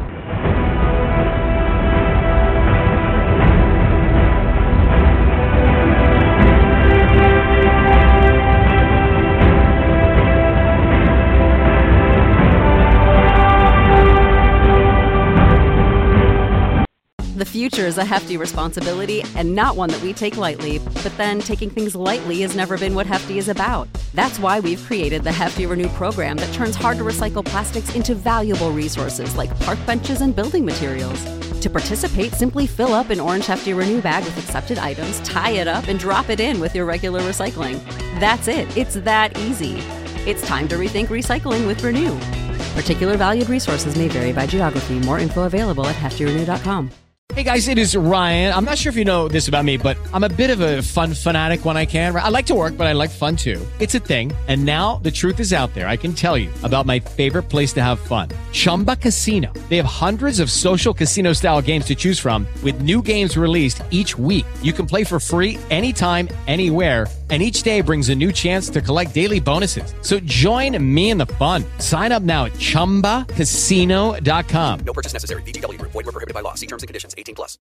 The future is a hefty responsibility and not one that we take lightly, but then taking things lightly has never been what Hefty is about. That's why we've created the Hefty Renew program that turns hard-to-recycle plastics into valuable resources like park benches and building materials. To participate, simply fill up an orange Hefty Renew bag with accepted items, tie it up, and drop it in with your regular recycling. That's it. It's that easy. It's time to rethink recycling with Renew. Particular valued resources may vary by geography. More info available at heftyrenew.com. Hey guys, it is Ryan. I'm not sure if you know this about me, but I'm a bit of a fun fanatic when I can. I like to work, but I like fun too. It's a thing. And now the truth is out there. I can tell you about my favorite place to have fun. Chumba Casino. They have hundreds of social casino style games to choose from with new games released each week. You can play for free anytime, anywhere. And each day brings a new chance to collect daily bonuses. So join me in the fun. Sign up now at ChumbaCasino.com. No purchase necessary. VGW Group. Void where prohibited by law. See terms and conditions. 18+.